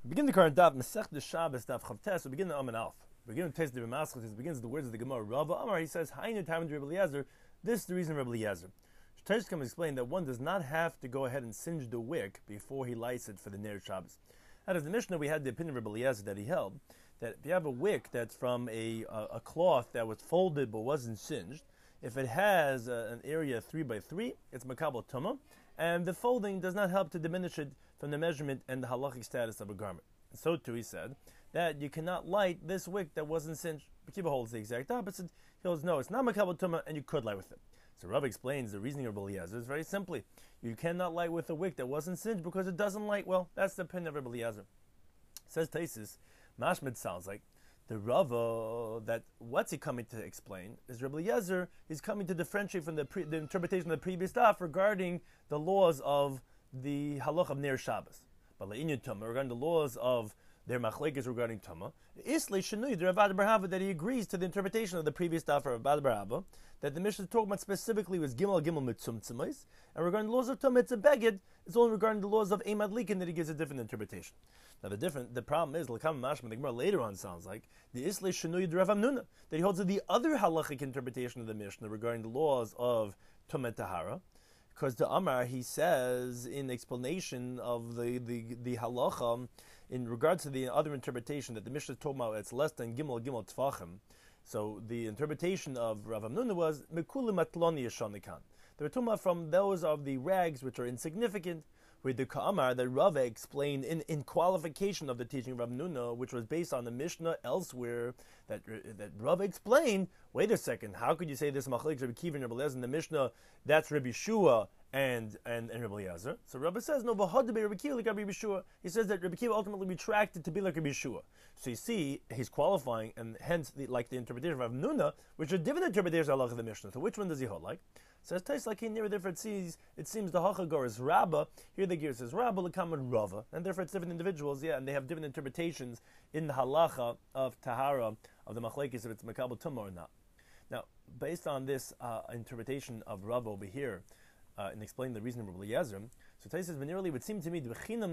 We begin the current daf, Masech Shabbos daf Chavtes. We begin the and Alf. We begin with Tes de Maschus. It begins the words of the Gemara. Rava Amar, he says, Hainu Tavin de Rebbe Eliezer. This is the reason of Rebbe Eliezer. Shtayish comes to explain that one does not have to go ahead and singe the wick before he lights it for the Ner Shabbos. Out of the Mishnah, we had the opinion of Rebbe Eliezer that he held that if you have a wick that's from a cloth that was folded but wasn't singed, if it has an area 3 by 3, it's makabel tumah, and the folding does not help to diminish it from the measurement and the halachic status of a garment. And so too, he said that you cannot light this wick that wasn't singed. Akiva holds the exact opposite. He holds no, it's not makabel tumah, and you could light with it. So Rav explains the reasoning of Rebbe Eliezer is very simply: you cannot light with a wick that wasn't singed because it doesn't light well. That's the opinion of Rebbe Eliezer. Says Taisus, Mashmid sounds like the Rava that what's he coming to explain is Rebbe Eliezer is coming to differentiate from the interpretation of the previous stuff regarding the laws of the halach of Ner Shabbos. But Le'inyan Tumah, regarding the laws of their machlekes regarding Tumah, Islay Shenui, the Rav Ada bar Hava, that he agrees to the interpretation of the previous stuff of Rav Ada bar Hava, that the Mishnah talking about specifically was Gimel Mitzumtzimais, and regarding the laws of Tumah, it's a beged, it's only regarding the laws of Eimad Likin that he gives a different interpretation. Now the problem is, L'kam Mashma, the Gemara later on sounds like, the Islay Shenui de Rav Amnuna, that he holds to the other halachic interpretation of the Mishnah regarding the laws of Tumah Tahara, because the Amar, he says, in explanation of the halacha, in regards to the other interpretation that the Mishnah is talking about, it's less than Gimel Tfachim. So the interpretation of Rav Amnuna was Mekulim Atloni Yeshanikan. They were talking about from those of the rags which are insignificant, with the Ka'amar that Rava explained in qualification of the teaching of Rav Amnuna, which was based on the Mishnah elsewhere, that Rava explained, wait a second, how could you say this Machlek Rabbi Kiva and Rabbi Eliezer in the Mishnah, that's Rabbi Shua and Rabbi Eliezer? So Rava says, no, V'hadabe Rabbi Kiva like Rabbi Shua. He says that Rabbi Kiva ultimately retracted to be like Rabbi Shua. So you see, he's qualifying, and hence, like the interpretation of Rav Amnuna, which are different interpretations of the Mishnah. So which one does he hold like? Says Tais like he near different sees. It seems the Hachagor is Rabbah. Here the gear says Rabbah Lekaman Rava, and therefore it's different individuals. Yeah, and they have different interpretations in the halacha of Tahara of the Machlekes if it's Makabel Tumah or not. Now, based on this interpretation of Rava over here, and explaining the reason of Rebbe Eliezer, so Tais says Venerally it would seem to me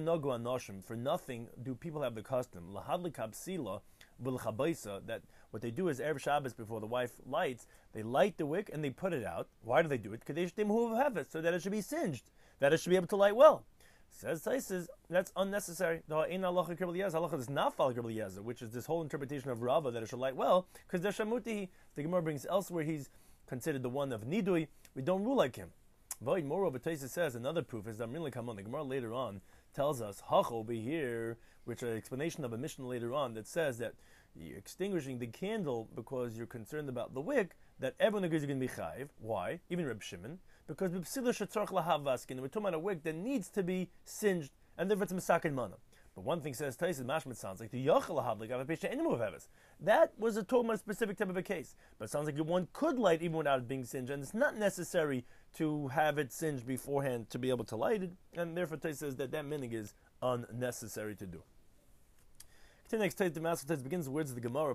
for nothing do people have the custom lahadli kapsila v'lchabaisa that what they do is Erev Shabbos before the wife lights, they light the wick and they put it out. Why do they do it? Because they have it so that it should be singed, that it should be able to light well. Says Taisus, that's unnecessary. The halacha does not follow Rebbe Eliezer, which is this whole interpretation of Rava that it should light well, because the Shamuti, the Gemara brings elsewhere, he's considered the one of Nidui. We don't rule like him. Void moreover, Taisus says another proof is that the Gemara later on tells us Hach over here, which is an explanation of a Mishnah later on that says that you're extinguishing the candle because you're concerned about the wick, that everyone agrees you're going to be chayiv. Why? Even Reb Shimon, because we're talking about a wick that needs to be singed, and therefore it's misakin mana. But one thing says Taisus Mashmat sounds like the yachal lahav like avapesha any move havas. That was a talking about a specific type of a case, but it sounds like one could light even without it being singed, and it's not necessary to have it singed beforehand to be able to light it, and therefore Taisus says that minig is unnecessary to do. The next the Master begins the words of the Gemara,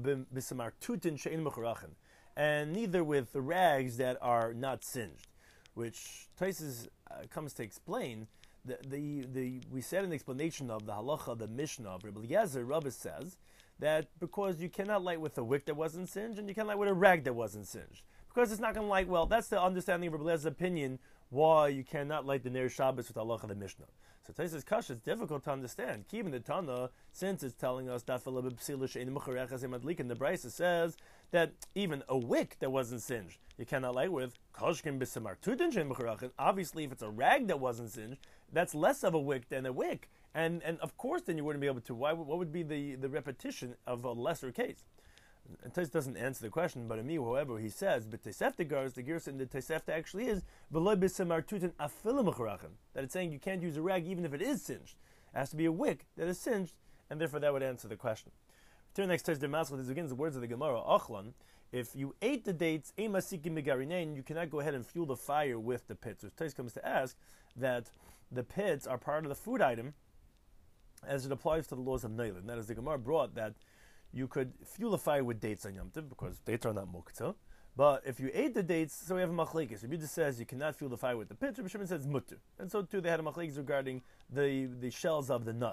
and neither with the rags that are not singed, which Taisus comes to explain. We said in the explanation of the halacha, the Mishnah of Rebbe Eliezer, Rabbi says that because you cannot light with a wick that wasn't singed, and you cannot light with a rag that wasn't singed, because it's not going to light well. That's the understanding of Rebbe Eliezer's opinion why you cannot light the Ner Shabbos with the halacha of the Mishnah. So Taisus Kasha is difficult to understand. Keeping the Tana, since it's telling us that the Brisa says that even a wick that wasn't singed, you cannot light with. Obviously, if it's a rag that wasn't singed, that's less of a wick than a wick. And of course, then you wouldn't be able to. What would be the repetition of a lesser case? And Tais doesn't answer the question, but Ami, however, he says, but Tesefta Gars, the Gersa in the Tesefta actually is, that it's saying you can't use a rag even if it is singed. It has to be a wick that is singed, and therefore that would answer the question. Turn next to the Maskell, this begins the words of the Gemara, Achlan, if you ate the dates, you cannot go ahead and fuel the fire with the pits. Which Tais comes to ask that the pits are part of the food item as it applies to the laws of Neilin. That is, the Gemara brought that you could fuel a fire with dates on Yom Tov, because dates are not muktzah. But if you ate the dates, so we have a machlekes. Rabbi says you cannot fuel the fire with the pits. Rabbi Shimon says mutter. And so too they had a machlekes regarding the shells of the nuts.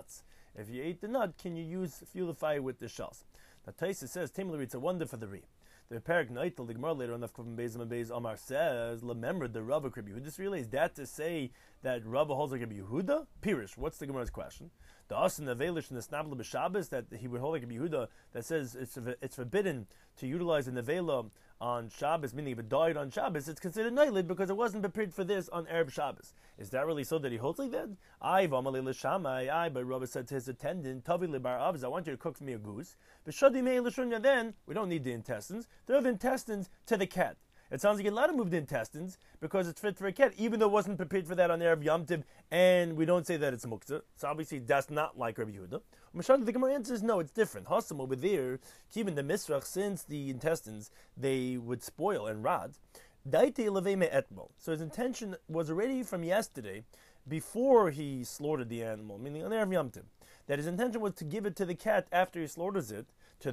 If you ate the nut, can you fuel the fire with the shells? Now Taisa says, Tamil, it's a wonder for the Re. The Parak Naitel, the Gemara later on, Beis Amar says, remember the Rabba Rabbi Yehuda. Really, is that to say that Rabba holds like Rabbi Yehuda? Pirish, what's the Gemara's question? The Asin Nevelish and the Snabla B'Shabbos, that he would hold like Rabbi Yehuda, that says it's forbidden to utilize the Nevela on Shabbos, meaning if it died on Shabbos, it's considered Nailid because it wasn't prepared for this on Erev Shabbos. Is that really so that he holds like that? But Rabbi said to his attendant, Tavi Libar Avz, I want you to cook for me a goose. But Shadi Mei L'Shunya, then we don't need the intestines. They're the intestines to the cat. It sounds like you're allowed to move the intestines because it's fit for a cat, even though it wasn't prepared for that on Erev Yom Tov, and we don't say that it's muktzah. So obviously that's not like Rabbi Yehuda. Mashal, the Gemara answers, no, it's different. Hasam over there, even the misrach, since the intestines, they would spoil and rot. So his intention was already from yesterday, before he slaughtered the animal, meaning on Erev Yom Tov, that his intention was to give it to the cat after he slaughters it,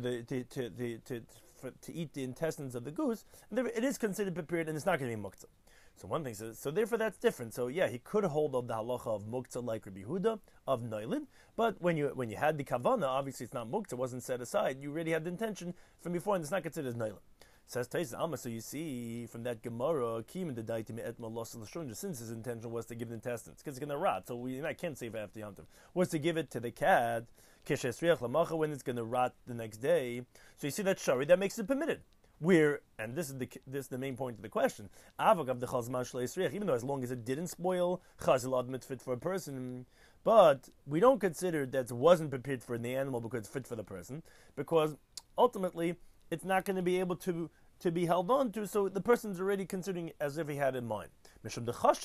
to eat the intestines of the goose, and it is considered prepared, and it's not going to be muktzah. So one thing says, so therefore that's different. So yeah, he could hold of the halacha of muktzah like Rabbi Yehuda of Noilid, but when you had the kavana, obviously it's not muktzah, it wasn't set aside. You already had the intention from before, and it's not considered as Noilid. Says Tais Alma, so you see from that Gemara, since his intention was to give the intestines, because it's going to rot, so I can't say after Yom Tov, was to give it to the cat, when it's going to rot the next day. So you see that shari, that makes it permitted. Where, and this is the main point of the question, even though as long as it didn't spoil, chazil admit fit for a person, but we don't consider that it wasn't prepared for the animal because it's fit for the person, because ultimately it's not going to be able to be held on to, so the person's already considering as if he had in mind. It's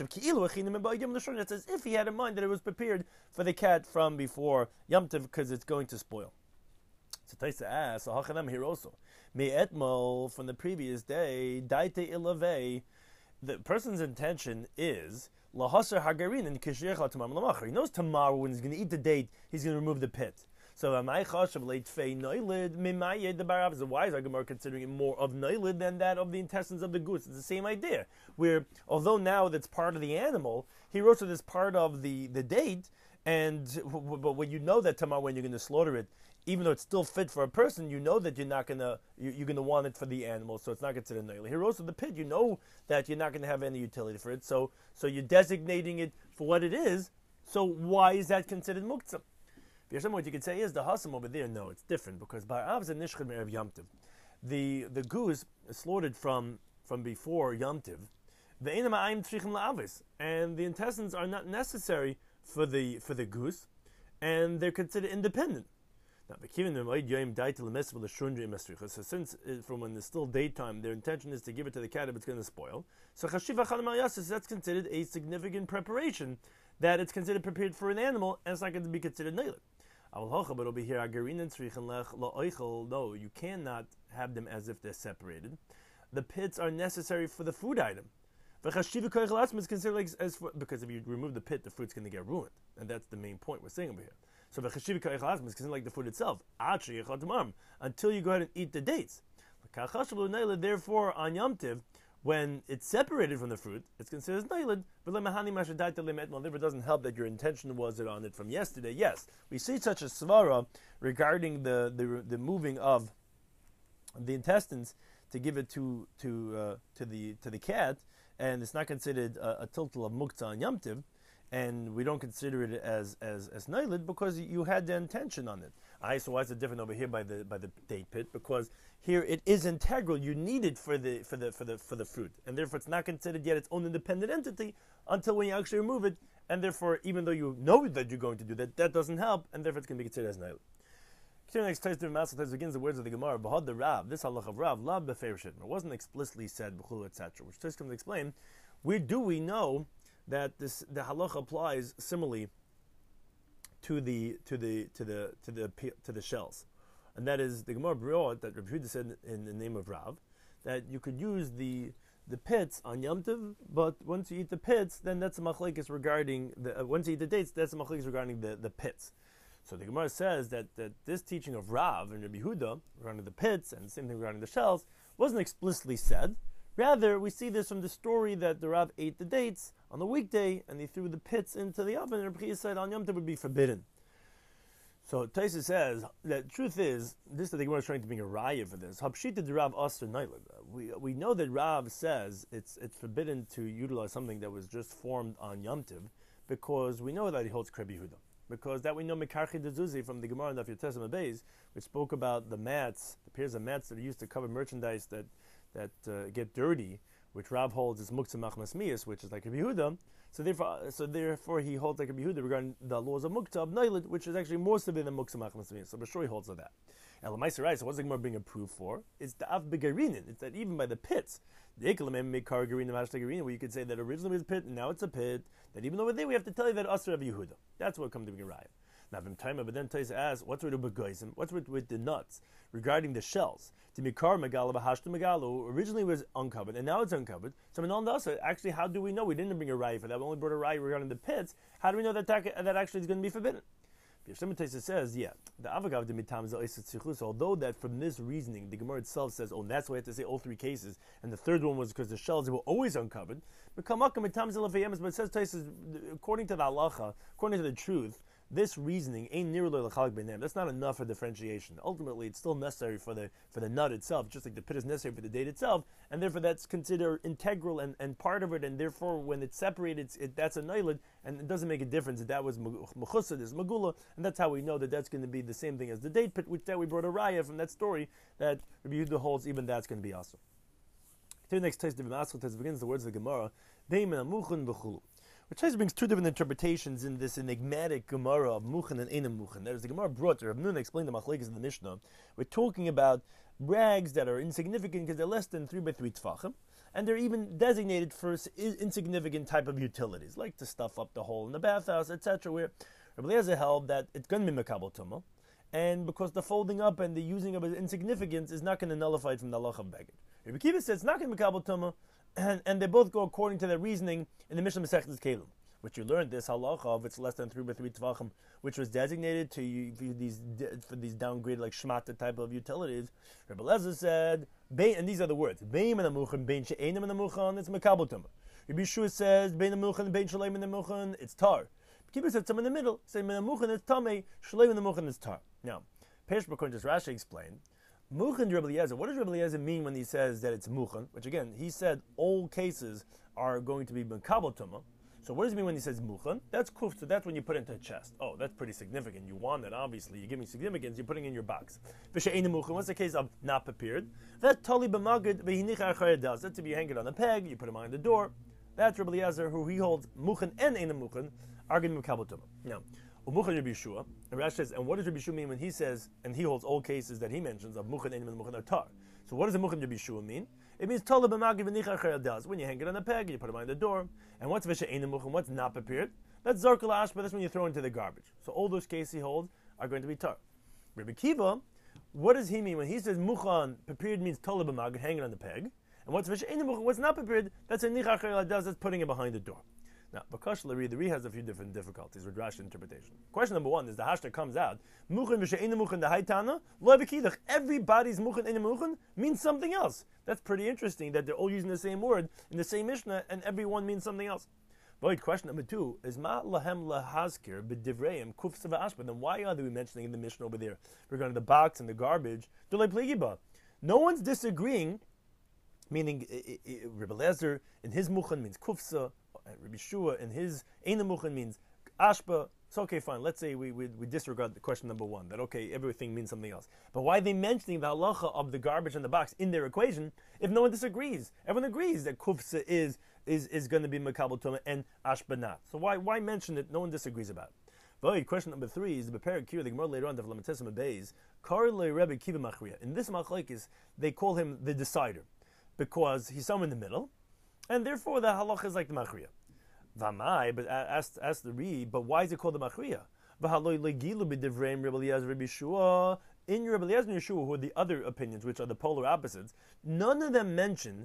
as if he had in mind that it was prepared for the cat from before Yom Tov because it's going to spoil. So Taisa asks, here also, from the previous day, the person's intention is lahasar hagarin and he knows tomorrow when he's going to eat the date, he's going to remove the pit. So why is our Gemara considering it more of noilid than that of the intestines of the goose? It's the same idea. Where although now that's part of the animal, he wrote it as part of the date, but when you know that tomorrow when you're going to slaughter it, even though it's still fit for a person, you know that you're going to want it for the animal, so it's not considered noilid. Here also the pit, you know that you're not going to have any utility for it, so you're designating it for what it is. So why is that considered muktzah? What you could say is the hasam over there. No, it's different because by Avz and Nishchad Erev Yom Tov, the goose is slaughtered from before Yom Tov, and the intestines are not necessary for the goose, and they're considered independent. Now, so since from when it's still daytime, their intention is to give it to the cat if it's going to spoil. So that's considered a significant preparation, that it's considered prepared for an animal, and it's not going to be considered neilit. But over here, no, you cannot have them as if they're separated. The pits are necessary for the food item. Because if you remove the pit, the fruit's going to get ruined, and that's the main point we're saying over here. So is considered like the food itself, until you go ahead and eat the dates. Therefore, on Yom Tiv, when it's separated from the fruit, it's considered nailed. But it doesn't help that your intention was it on it from yesterday. Yes, we see such a svara regarding the moving of the intestines to give it to the cat, and it's not considered a tiltal of muktzah on Yom Tiv, and we don't consider it as nailed because you had the intention on it. So why is it different over here by the date pit? Because here it is integral. You need it for the fruit, and therefore it's not considered yet its own independent entity until when you actually remove it. And therefore, even though you know that you're going to do that, that doesn't help, and therefore it's going to be considered as nailed. Next begins the words of the Gemara. Bahad the Rav, this halach of Rav, lab befershit. It wasn't explicitly said b'chulu etc. Which Tais comes to explain. Where do we know that the halach applies similarly to the shells? And that is the Gemara brought that Rabbi Yehuda said in the name of Rav that you could use the pits on Yom Tov, but once you eat the pits, then that's a machlekes regarding once you eat the dates, that's a machlekes regarding the pits. So the Gemara says that this teaching of Rav and Rabbi Yehuda regarding the pits and the same thing regarding the shells wasn't explicitly said. Rather, we see this from the story that the Rav ate the dates on the weekday and he threw the pits into the oven, and Rabbi Yehuda said on Yom Tov would be forbidden. So Taisa says that truth is, this that the Gemara is trying to bring a raya for this. Hapshita de Rav Aser Nailad. We know that Rav says it's forbidden to utilize something that was just formed on Yom Tiv, because we know that he holds Kreb Yehuda. Because that we know Mekarchi de Zuzi from the Gemara in Daf Yotesim Beis, which spoke about the mats, the pairs of mats that are used to cover merchandise that get dirty, which Rav holds is Muktzah Machmas Miyas, which is like Kreb Yehuda. So therefore, he holds like Rabbi Yehuda regarding the laws of Muktzah of Nailid, which is actually more severe than Muktzah Machmas Miyas. So I'm sure he holds of that. And Lamaisa Rai, so what's the Gemara bring a proof for? It's the Av Begarinin. It's that even by the pits, the Ikalamem Mekar Garina Vashtagarina, where you could say that originally it was a pit and now it's a pit, that even over there we have to tell you that Asr of Yehuda. That's what comes to be Rai. Now, but then Taisa asks, what's with the nuts regarding the shells? To Mikar Megala Bahashta Megalu originally was uncovered and now it's uncovered. So actually, how do we know? We didn't bring a raya for that. We only brought a raya regarding the pits. How do we know that actually is going to be forbidden? Taisa says, yeah, the Avagav de Mitam Za'is. Although that from this reasoning, the Gemara itself says, oh, that's why we have to say all three cases, and the third one was because the shells were always uncovered. But it says Taisa, according to the halacha, according to the truth, this reasoning ain't nearly l'chalak b'neim. That's not enough for differentiation. Ultimately, it's still necessary for the nut itself, just like the pit is necessary for the date itself, and therefore that's considered integral and part of it. And therefore, when it's separated, that's a nailid, and it doesn't make a difference that that was mechusa, this magula, and that's how we know that that's going to be the same thing as the date pit, which that we brought a raya from that story that Rabbi Yehuda holds. Even that's going to be also. To the next text of Masechta begins the words of the Gemara, Beimen amuchun v'chulu. Which brings two different interpretations in this enigmatic Gemara of Muchan and Einam Muchan. That is, the Gemara brought, Rav Nuna explained the Machlekes in the Mishnah. We're talking about rags that are insignificant because they're less than 3 by 3 tfachim, and they're even designated for insignificant type of utilities, like to stuff up the hole in the bathhouse, etc., where Rabbi Eliezer held that it's going to be Mekabel Tumah, and because the folding up and the using of insignificance is not going to nullify it from the halacha of Beged. Rabbi Kiva says it's not going to be Mekabel Tumah, and they both go according to their reasoning in the Mishnah Masechtas Kelim, which you learned this halacha of it's less than 3 by 3 tvachim, which was designated to you for these downgraded like shmata type of utilities. Rabbi Eliezer said, and these are the words: Bein and amuchan, bein she'enim and amuchan, it's mekabel tumah. Rabbi Yeshua says, Bein amuchan, bein shleim and amuchan, it's tar. Kibbutz said some in the middle, say min amuchan is tamei, shleim and amuchan is tar. Now, Peish Bakuntas Rashi explained. Muchan Rabbi Eliezer. What does Rabbi Eliezer mean when he says that it's muchan? Which again, he said all cases are going to be mekabel tumah. So what does he mean when he says muchan? That's kuf. So that's when you put it into a chest. Oh, that's pretty significant. You want that, obviously. You're giving significance. You're putting it in your box. What's the case of not prepared? That tali b'magid v'hinicha achar does. That's if you hang it on a peg, you put it behind the door. That's Rabbi Eliezer, who he holds muchan and einam muchan are going to be mekabel tumah. Now. Umuchan Rabbi Yeshua, and Rashi says, and what does Rabbi Yeshua mean when he says, and he holds all cases that he mentions of Muchan Einim and Muchan Atar? So what does the Muchan Rabbi Yeshua mean? It means Tola b'magi v'nicha achar does. When you hang it on a peg, you put it behind the door. And what's Visha Einim Muchan? What's not prepared? That's Zarkal Ashba. That's when you throw into the garbage. So all those cases he holds are going to be tar. Rabbi Kiva, what does he mean when he says Muchan prepared means Tola b'magi, hang it on the peg? And what's Visha Einim Muchan? What's not prepared? That's a nicha achar does. That's putting it behind the door. Now, Bakash Lari, the Ri has a few different difficulties with Rashi interpretation. Question number one is the hashta comes out. Muchan v'she'ena muchan the haitana lo b'kidach. Everybody's muchan ena muchan means something else. That's pretty interesting that they're all using the same word in the same Mishnah and everyone means something else. But question number two is ma lahem lahazkir b'divreim kufsa v'ashba. Then why are we mentioning in the Mishnah over there regarding the box and the garbage? No one's disagreeing. Meaning, Rabbi Eliezer in his muchan means kufsa. Rabbi Yeshua and his Einam Muchan means ashba. So okay, fine. Let's say we disregard the question number one, that okay, everything means something else. But why are they mentioning the halacha of the garbage in the box in their equation if no one disagrees? Everyone agrees that kufsa is going to be mekabel tumah and ashba not. So why mention it? No one disagrees about it. But question number three is the Beperek Kira, the Gemara later on, the Vlamatesim Beis, Karle Rebbe Kiva Machriya. In this machlekes, they call him the decider because he's somewhere in the middle. And therefore, the halacha is like the machriya. Vamai, but ask the Ri, but why is it called the machriya? In Rabbi Eliezer and Yeshua, who are the other opinions, which are the polar opposites, none of them mention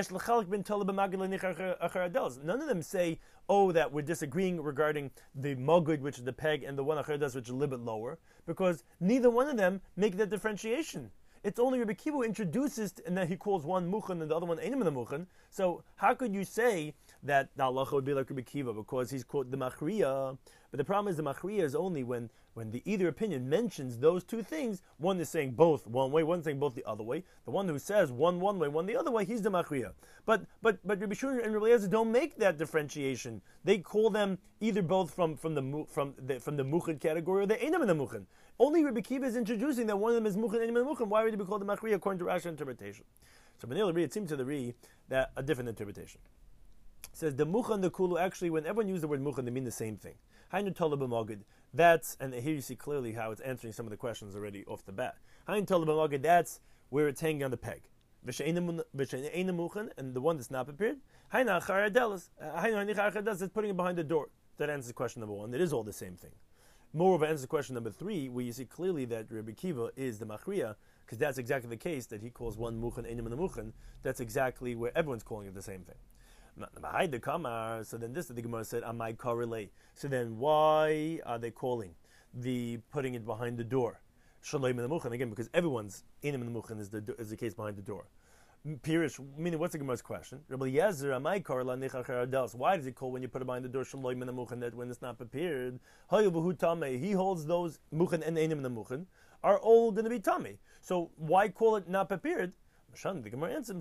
none of them say, oh, that we're disagreeing regarding the mogud, which is the peg, and the one acharadas, which is a little bit lower, because neither one of them make that differentiation. It's only Rabbi Kiva who introduces, and then he calls one muchan and the other one einim the muchan. So how could you say that the halacha would be like Rabbi Kiva because he's quote the machriya. But the problem is the machriya is only when the either opinion mentions those two things. One is saying both one way, one is saying both the other way. The one who says one way, one the other way, he's the machriya. But Rabbi Shua and Rabbi Eliezer don't make that differentiation. They call them either both from the muchad category or the einam in the muchad. Only Rabbi Kiva is introducing that one of them is muchad, einam in the muchad. Why would it be called the machriya according to Rashi interpretation? So Benel it seems to the Ri that a different interpretation. It says the mucha and the kulu, actually, when everyone uses the word mucha, they mean the same thing. Hainu tola b'magid. That's, and here you see clearly how it's answering some of the questions already off the bat. Hainu tola b'magid, that's where it's hanging on the peg. V'she'ena muchan, and the one that's not prepared. Hainu achar adelas. Hainu achar adelas, it's putting it behind the door. That answers question number one. It is all the same thing. Moreover, answers question number three, where you see clearly that Rabbi Kiva is the machriya, because that's exactly the case that he calls one muchan einam and the muchan. That's exactly where everyone's calling it the same thing. So then this, the Gemara said, Amai korelei. So then why are they calling the putting it behind the door shaloim and the muchan? Again, because everyone's einam and the muchan is the case behind the door. Pirish, meaning what's the Gemara's question? Rabbi Eliezer, Amai korela nichachar adelas. Why does he call when you put it behind the door shaloim and the muchan, that when it's not prepared? He holds those muchan and einam and the muchan are all going to be tummy. So why call it not prepared? The Gemara answered,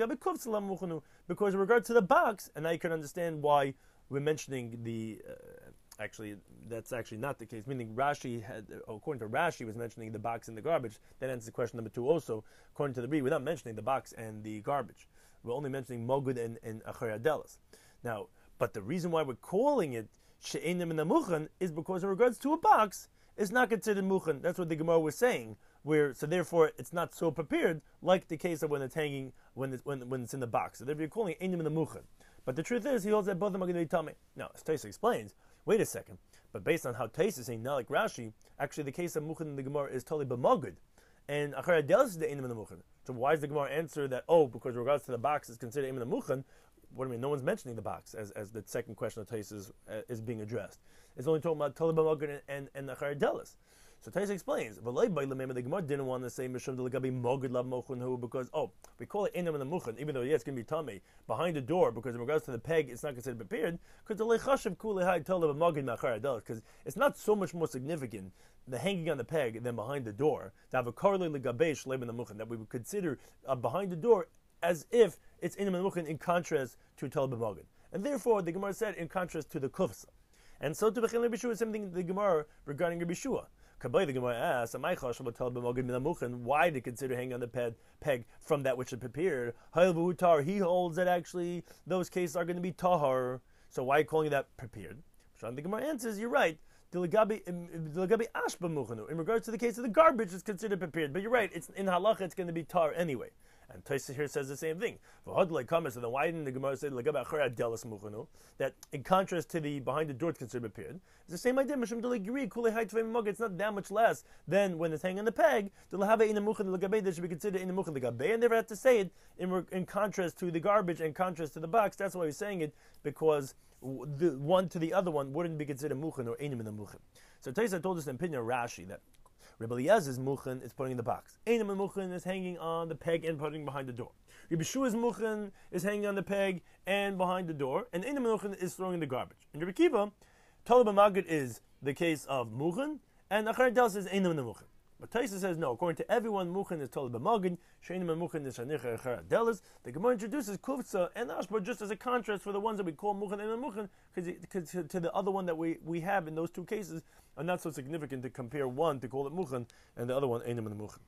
because in regard to the box, and now you can understand why we're mentioning the. Actually, that's actually not the case. Meaning, Rashi had, according to Rashi, was mentioning the box and the garbage. That answers question number two. Also, according to the Ri, we're not mentioning the box and the garbage. We're only mentioning mogud and achar adelas. Now, but the reason why we're calling it she'enim and the muchan is because in regards to a box, it's not considered muchan. That's what the Gemara was saying. So therefore it's not so prepared like the case of when it's hanging, when it's in the box. So therefore you're calling it einim in the muchan. But the truth is he holds that both of them are going to be tummy. Now, as Taisa explains, wait a second, but based on how Taisa is saying, not like Rashi, actually the case of muchan in the Gemara is totally b'magud, and achar adelas is the einim in the muchan. So why does the Gemara answer that, because in regards to the box is considered einim in the muchan? What do I mean? No one's mentioning the box as the second question of Taisa is being addressed. It's only talking about totally b'magud and achar adelas. So Taisa explains, the Gemara didn't want to say Mishum Delagabi Mogud Lav Mochun because we call it Einam and the Muchan, even though it's going to be tummy behind the door, because in regards to the peg it's not considered prepared, because the Lechashav Kulehai Tolav Mogud Machar Adel, because it's not so much more significant the hanging on the peg than behind the door to have a Karle Legabe Shlem in the Muchan, that we would consider behind the door as if it's Einam and the Muchan in contrast to Tolav Mogud. And therefore the Gemara said in contrast to the Kufsa. And so to Bechin Rabbi Shua is something the Gemara regarding Rabbi Shua. The Gemara asks, why do you consider hanging on the peg from that which is prepared? He holds that actually those cases are going to be tahar. So why are you calling that prepared? The Gemara answers, you're right. In regards to the case of the garbage, it's considered prepared. But you're right, it's in halacha, it's going to be tar anyway. And Taisa here says the same thing. So then why didn't the Gemara say that in contrast to the behind the door it's considered prepared? It's the same idea. It's not that much less than when it's hanging on the peg. They should be considered in the muchan legabe, and never have to say it in contrast to the garbage and contrast to the box. That's why he's saying it, because the one to the other one wouldn't be considered muchan or einim in the muchan. So Taisa told us an opinion of Rashi that Rabbi Eliezer's muchan is putting in the box. Einim muchan is hanging on the peg and putting behind the door. Rabbi Shua's muchan is hanging on the peg and behind the door, and einim muchan is throwing in the garbage. And Rabbi Kiva, Tolab Magid is the case of muchan, and Achar Adelas is einim muchan. But Taisa says no. According to everyone, muchan is Tolab Magid, Sheinim muchan is Shanicha Achar Adelas. The Gemara introduces Kufza and Ashba just as a contrast for the ones that we call muchan and muchan, because to the other one that we have in those two cases are not so significant to compare one to call it muchan and the other one einim and muchan.